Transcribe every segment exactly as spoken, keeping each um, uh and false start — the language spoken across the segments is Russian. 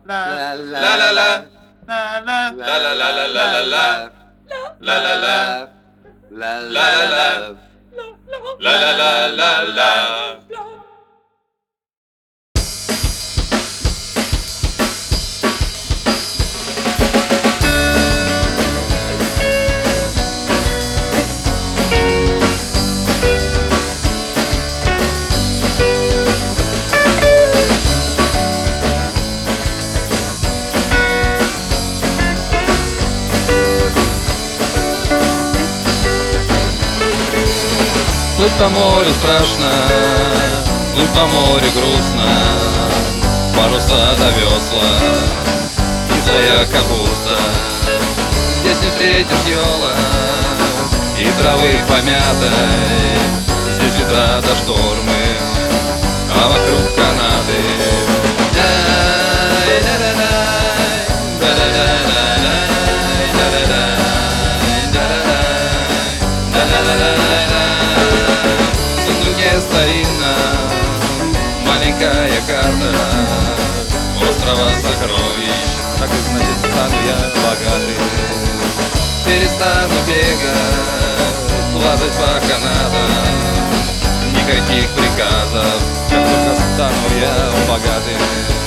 la la la la la la la la la la la la la la la la la la. Плыть по морю страшно, плыть по морю грустно, паруса до весла, кислая капуста. Здесь не встретишь елок и травы помятой, здесь ветра до штормы, а вокруг канаты. Старинна маленькая карта острова сокровищ, так и значит стану я богатый. Перестану бегать, лазать по канатам, никаких приказов, как только стану я богатым.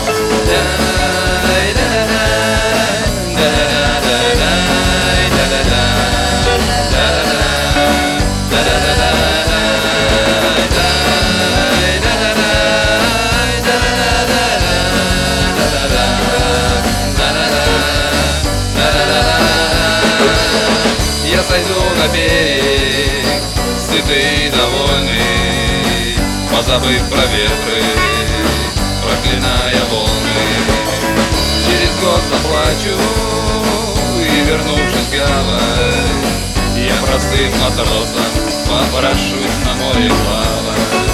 Я сойду на берег, сытый и довольный, позабыв про ветры, проклиная волны. Через год заплачу и, вернувшись в гавань, я простым матросом попрошусь на море плавать.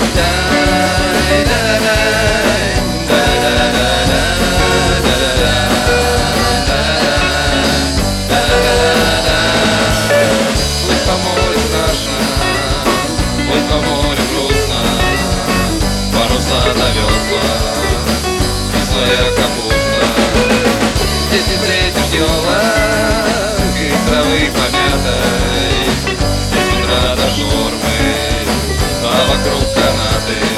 Плыть по морю грустно, паруса до весла, кислая капуста. Здесь не встретишь елок и травы помятой, здесь ветра до шормы, а вокруг канаты.